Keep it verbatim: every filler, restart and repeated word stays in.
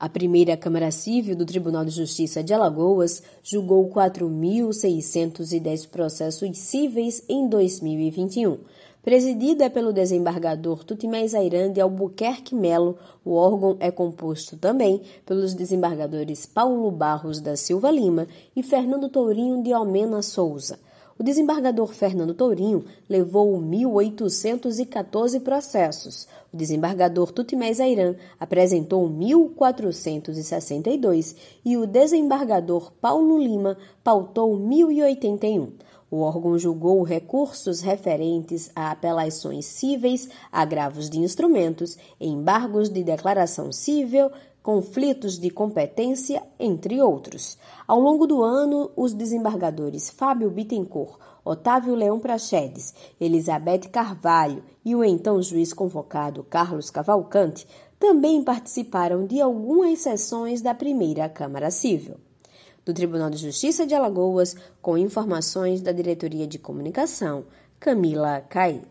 A primeira Câmara Civil do Tribunal de Justiça de Alagoas julgou quatro mil seiscentos e dez processos cíveis em dois mil e vinte e um. Presidida pelo desembargador Tutimés Ayran de Albuquerque Melo, o órgão é composto também pelos desembargadores Paulo Barros da Silva Lima e Fernando Tourinho de Almena Souza. O desembargador Fernando Tourinho levou mil oitocentos e quatorze processos. O desembargador Tutimés Ayran apresentou mil quatrocentos e sessenta e dois e o desembargador Paulo Lima pautou mil e oitenta e um. O órgão julgou recursos referentes a apelações cíveis, agravos de instrumentos, embargos de declaração cível, conflitos de competência, entre outros. Ao longo do ano, os desembargadores Fábio Bittencourt, Otávio Leão Praxedes, Elizabeth Carvalho e o então juiz convocado Carlos Cavalcante também participaram de algumas sessões da primeira Câmara Civil. Do Tribunal de Justiça de Alagoas, com informações da Diretoria de Comunicação, Camila Caí.